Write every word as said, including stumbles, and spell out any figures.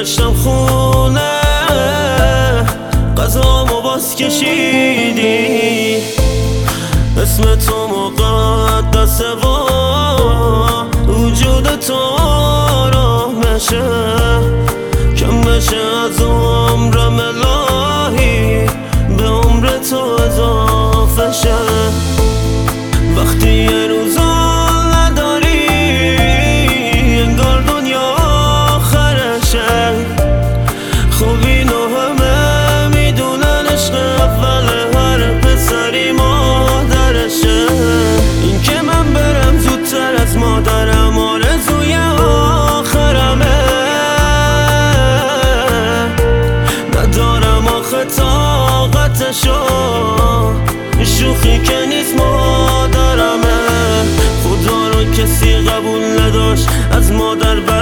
برگشتم خونه غذامو باز کشیدی، اسم تو مقدسه و وجود تو آرام بشه، کم بشه از عمرم الهی به عمر تو اضافه شه. وقتی یه روزا نداری انگار دنیا آخرشه، خب اینو همه میدونن عشق اول هر پسری مادرشه. این که من برم زودتر از مادرم آرزوی آخرمه، ندارم آخه طاقتشو، شوخی که نیست مادرمه. خدا رو کسی قبول نداشت از مادر